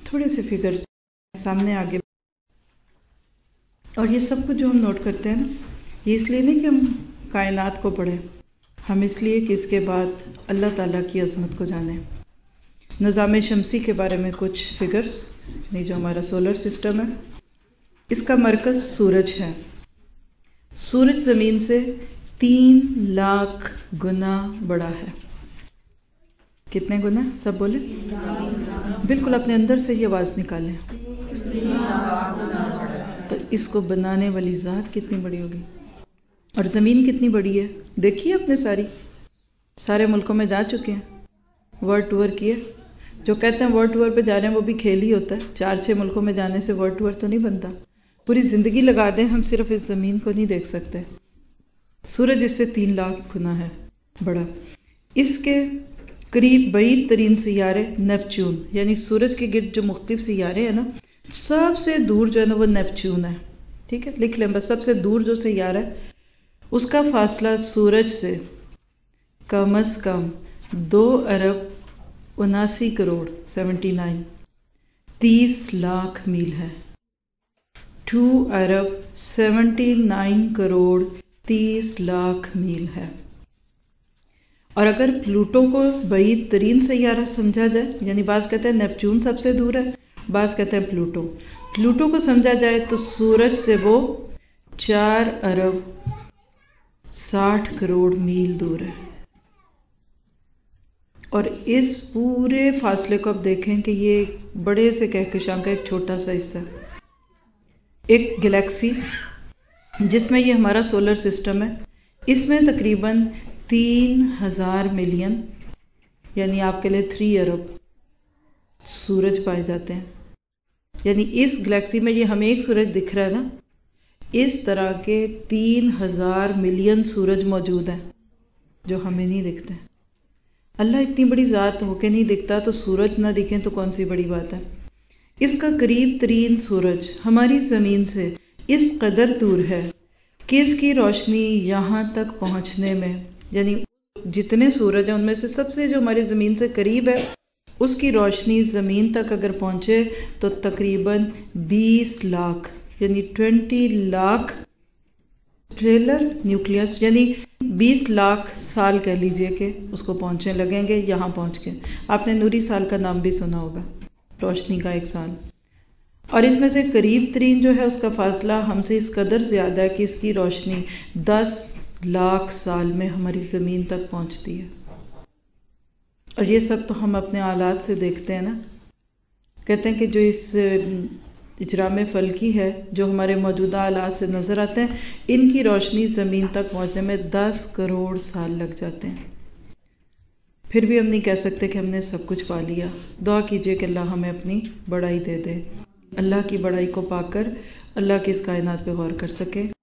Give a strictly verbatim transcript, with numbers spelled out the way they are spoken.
تھوڑے سے فگرز سامنے آگے، اور یہ سب کچھ جو ہم نوٹ کرتے ہیں نا، یہ اس لیے نہیں کہ ہم کائنات کو پڑھیں، ہم اس لیے کہ اس کے بعد اللہ تعالیٰ کی عظمت کو جانیں۔ نظام شمسی کے بارے میں کچھ فگرز، یہ جو ہمارا سولر سسٹم ہے، اس کا مرکز سورج ہے۔ سورج زمین سے تین لاکھ گنا بڑا ہے۔ کتنے گنا؟ سب بولے، بالکل اپنے اندر سے یہ آواز نکالیں۔ تو اس کو بنانے والی ذات کتنی بڑی ہوگی، اور زمین کتنی بڑی ہے؟ دیکھیے اپنے ساری سارے ملکوں میں جا چکے ہیں، ورلڈ ٹور کیے۔ جو کہتے ہیں ورلڈ ٹور پہ جا رہے ہیں وہ بھی کھیل ہی ہوتا ہے، چار چھ ملکوں میں جانے سے ورلڈ ٹور تو نہیں بنتا۔ پوری زندگی لگا دیں ہم صرف اس زمین کو نہیں دیکھ سکتے۔ سورج اس سے تین لاکھ گنا ہے بڑا۔ اس کے قریب بعید ترین سیارے نیپچون، یعنی سورج کے گرد جو مختلف سیارے ہیں نا، سب سے دور جو ہے نا وہ نیپچون ہے۔ ٹھیک ہے، لکھ لیں بس، سب سے دور جو سیارہ ہے اس کا فاصلہ سورج سے کم از کم دو ارب اناسی کروڑ سیونٹی نائن تیس لاکھ میل ہے۔ ٹو ارب سیونٹی نائن کروڑ تیس لاکھ میل ہے۔ اور اگر پلوٹو کو بعید ترین سیارہ سمجھا جائے، یعنی بعض کہتے ہیں نیپچون سب سے دور ہے، بعض کہتے ہیں پلوٹو پلوٹو کو سمجھا جائے تو سورج سے وہ چار ارب ساٹھ کروڑ میل دور ہے۔ اور اس پورے فاصلے کو آپ دیکھیں کہ یہ بڑے سے کہکشاں کا ایک چھوٹا سا حصہ ہے۔ ایک گلیکسی جس میں یہ ہمارا سولر سسٹم ہے، اس میں تقریباً تین ہزار ملین، یعنی آپ کے لئے تھری ارب سورج پائے جاتے ہیں۔ یعنی اس گلیکسی میں یہ ہمیں ایک سورج دکھ رہا ہے نا، اس طرح کے تین ہزار ملین سورج موجود ہیں جو ہمیں نہیں دکھتے۔ اللہ اتنی بڑی ذات ہو کے نہیں دکھتا تو سورج نہ دکھیں تو کون سی بڑی بات ہے۔ اس کا قریب ترین سورج ہماری زمین سے اس قدر دور ہے کہ اس کی روشنی یہاں تک پہنچنے میں، یعنی جتنے سورج ہیں ان میں سے سب سے جو ہماری زمین سے قریب ہے، اس کی روشنی زمین تک اگر پہنچے تو تقریباً بیس لاکھ یعنی ٹوینٹی لاکھ ٹریلر نیوکلیس، یعنی بیس لاکھ سال کہہ لیجئے کہ اس کو پہنچنے لگیں گے یہاں پہنچ کے۔ آپ نے نوری سال کا نام بھی سنا ہوگا، روشنی کا ایک سال۔ اور اس میں سے قریب ترین جو ہے اس کا فاصلہ ہم سے اس قدر زیادہ ہے کہ اس کی روشنی دس لاکھ سال میں ہماری زمین تک پہنچتی ہے۔ اور یہ سب تو ہم اپنے آلات سے دیکھتے ہیں نا۔ کہتے ہیں کہ جو اس اجرام فلکی ہے جو ہمارے موجودہ آلات سے نظر آتے ہیں، ان کی روشنی زمین تک پہنچنے میں دس کروڑ سال لگ جاتے ہیں۔ پھر بھی ہم نہیں کہہ سکتے کہ ہم نے سب کچھ پا لیا۔ دعا کیجئے کہ اللہ ہمیں اپنی بڑائی دے دے، اللہ کی بڑائی کو پا کر اللہ کی اس کائنات پہ غور کر سکے۔